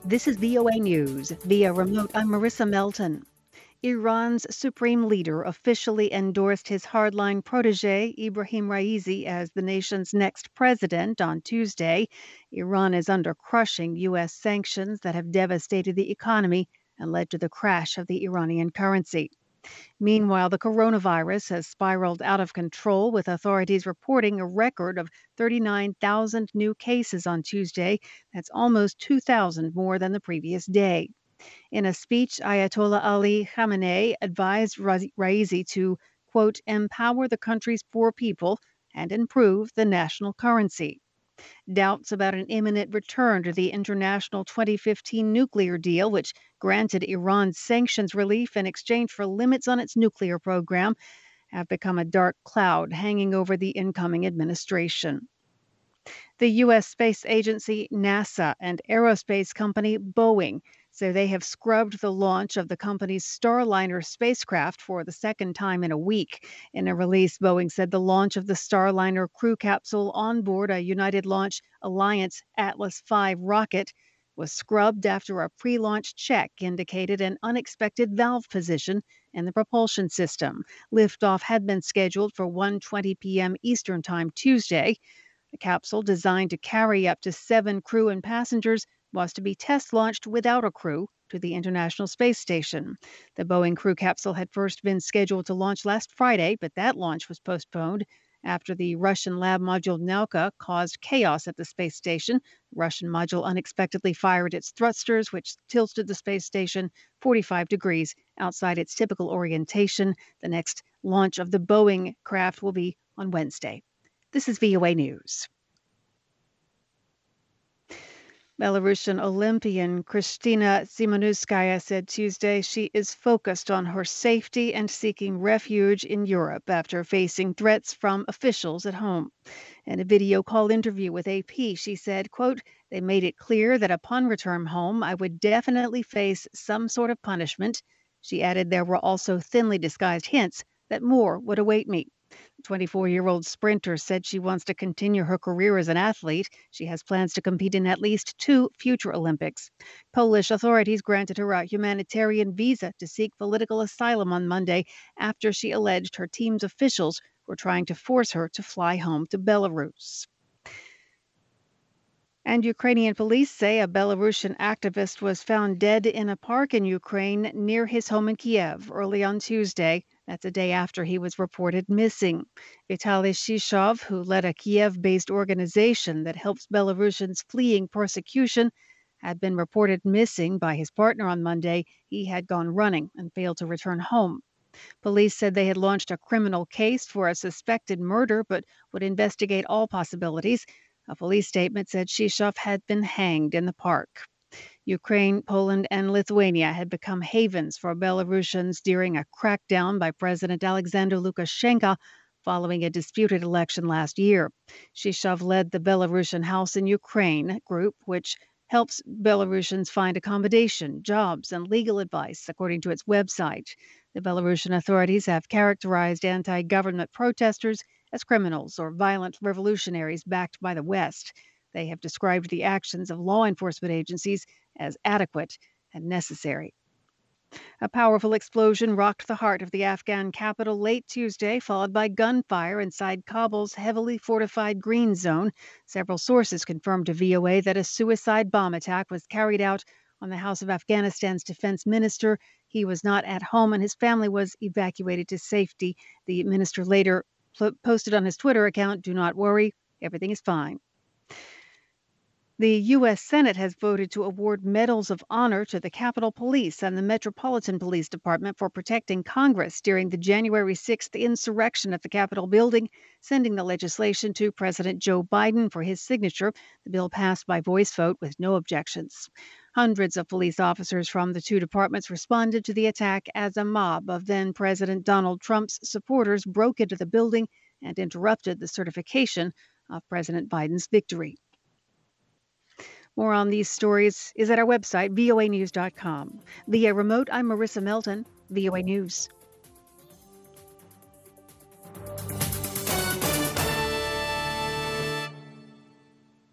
This is VOA News. Via remote, I'm Marissa Melton. Iran's supreme leader officially endorsed his hardline protege, Ibrahim Raisi, as the nation's next president on Tuesday. Iran is under crushing U.S. sanctions that have devastated the economy and led to the crash of the Iranian currency. Meanwhile, the coronavirus has spiraled out of control, with authorities reporting a record of 39,000 new cases on Tuesday. That's almost 2,000 more than the previous day. In a speech, Ayatollah Ali Khamenei advised Raisi to, quote, empower the country's poor people and improve the national currency. Doubts about an imminent return to the international 2015 nuclear deal, which granted Iran sanctions relief in exchange for limits on its nuclear program, have become a dark cloud hanging over the incoming administration. The U.S. space agency NASA and aerospace company Boeing say they have scrubbed the launch of the company's Starliner spacecraft for the second time in a week. In a release, Boeing said the launch of the Starliner crew capsule on board a United Launch Alliance Atlas V rocket was scrubbed after a pre-launch check indicated an unexpected valve position in the propulsion system. Liftoff had been scheduled for 1:20 p.m. Eastern Time Tuesday. The capsule, designed to carry up to 7 crew and passengers, was to be test launched without a crew to the International Space Station. The Boeing crew capsule had first been scheduled to launch last Friday, but that launch was postponed after the Russian lab module Nauka caused chaos at the space station. The Russian module unexpectedly fired its thrusters, which tilted the space station 45 degrees outside its typical orientation. The next launch of the Boeing craft will be on Wednesday. This is VOA News. Belarusian Olympian Kristina Simonouskaya said Tuesday she is focused on her safety and seeking refuge in Europe after facing threats from officials at home. In a video call interview with AP, she said, quote, they made it clear that upon return home, I would definitely face some sort of punishment. She added there were also thinly disguised hints that more would await me. The 24-year-old sprinter said she wants to continue her career as an athlete. She has plans to compete in at least 2 future Olympics. Polish authorities granted her a humanitarian visa to seek political asylum on Monday after she alleged her team's officials were trying to force her to fly home to Belarus. And Ukrainian police say a Belarusian activist was found dead in a park in Ukraine near his home in Kiev early on Tuesday. That's a day after he was reported missing. Vitaly Shishov, who led a Kiev-based organization that helps Belarusians fleeing persecution, had been reported missing by his partner on Monday. He had gone running and failed to return home. Police said they had launched a criminal case for a suspected murder, but would investigate all possibilities. A police statement said Shishov had been hanged in the park. Ukraine, Poland, and Lithuania had become havens for Belarusians during a crackdown by President Alexander Lukashenko following a disputed election last year. Shishov led the Belarusian House in Ukraine group, which helps Belarusians find accommodation, jobs, and legal advice, according to its website. The Belarusian authorities have characterized anti-government protesters as criminals or violent revolutionaries backed by the West. They have described the actions of law enforcement agencies as adequate and necessary. A powerful explosion rocked the heart of the Afghan capital late Tuesday, followed by gunfire inside Kabul's heavily fortified Green Zone. Several sources confirmed to VOA that a suicide bomb attack was carried out on the house of Afghanistan's defense minister. He was not at home and his family was evacuated to safety. The minister later posted on his Twitter account, "Do not worry, everything is fine." The U.S. Senate has voted to award medals of honor to the Capitol Police and the Metropolitan Police Department for protecting Congress during the January 6th insurrection at the Capitol building, sending the legislation to President Joe Biden for his signature. The bill passed by voice vote with no objections. Hundreds of police officers from the 2 departments responded to the attack as a mob of then President Donald Trump's supporters broke into the building and interrupted the certification of President Biden's victory. More on these stories is at our website, voanews.com. Via remote, I'm Marissa Melton, VOA News.